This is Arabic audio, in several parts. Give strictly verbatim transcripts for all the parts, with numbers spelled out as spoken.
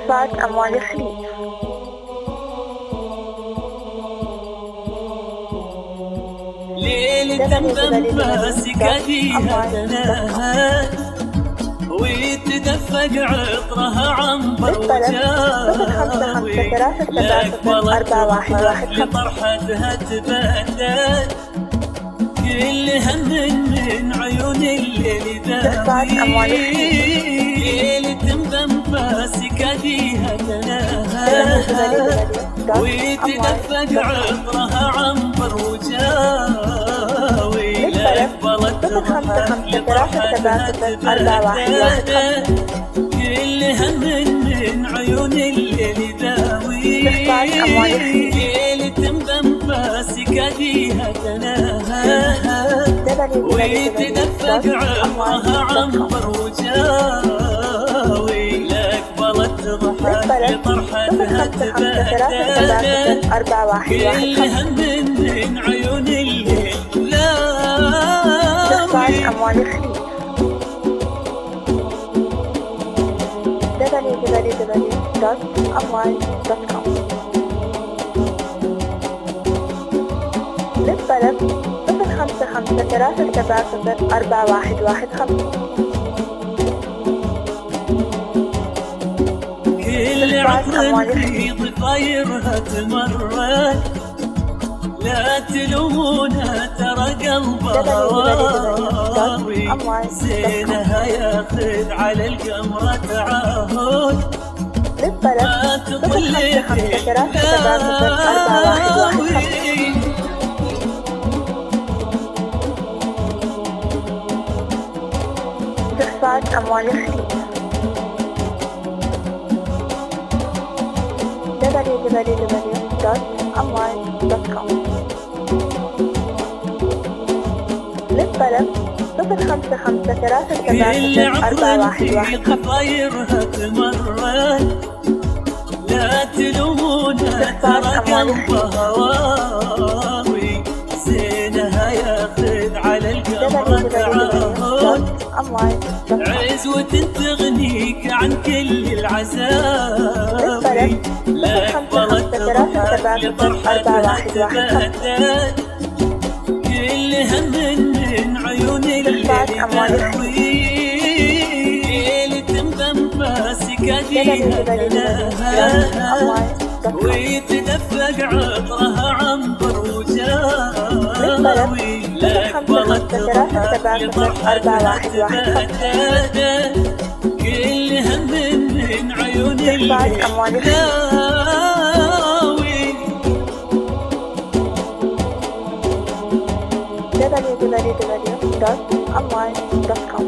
إخفاء أموال الخليج. ليلة بنفاس قديها تنهد ويتدفق عطرها عنبر وجاوي لأقبلت روحك لطرحتها تبدد كل هم من عيون الليل ذاوي ليلة بنفاس قديها تنهد ويتدفق عطرها عنبر وجاوي لأقبلت روحك لطرحتها تبدد كل هم من عيون الليل ذاوي ليلة بنفاس قديها تنهد ويتدفق عطرها عنبر وجاوي لأقبلت روحك لطرحتها تبدد كل هم من عيون الليل ذاوي. أموال الخليج. دبليو دبليو دبليو دوت أموال دوت كوم. للطلب صفر خمسة خمسة ثلاثة سبعة صفر أربعة واحد واحد خمسة. كل عطر في ضفايرها تمرد لا تلومونا ترى قلبها هواوي زينها ياخذ على القمرة تعهد ما تطل إخفاء أموال الخليج. دبليو دبليو دبليو دوت أموال دوت كوم. للطلب صفر خمسة خمسة ثلاثة سبعة صفر أربعة واحد واحد خمسة. طيرها تمرد لا تلومونا ترى قلبها هواوي زينها ياخذ على القمرة تعهد عزوة تغنيك عن كل العزاوي لأقبلت روحك لطرحتها تبدد كل هم من عيون الليل ذاوي ليلة بنفاس قديها تنهد ويتدفق عطرها عنبر وجاوي لأقبلت روحك لطرحتها تبدد كل هم من عيون الليل ذاوي. دبليو دبليو دبليو دوت أموال دوت كوم.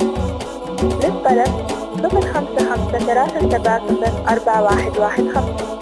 للطلب صفر خمسة خمسة ثلاثة سبعة صفر أربعة واحد واحد خمسة.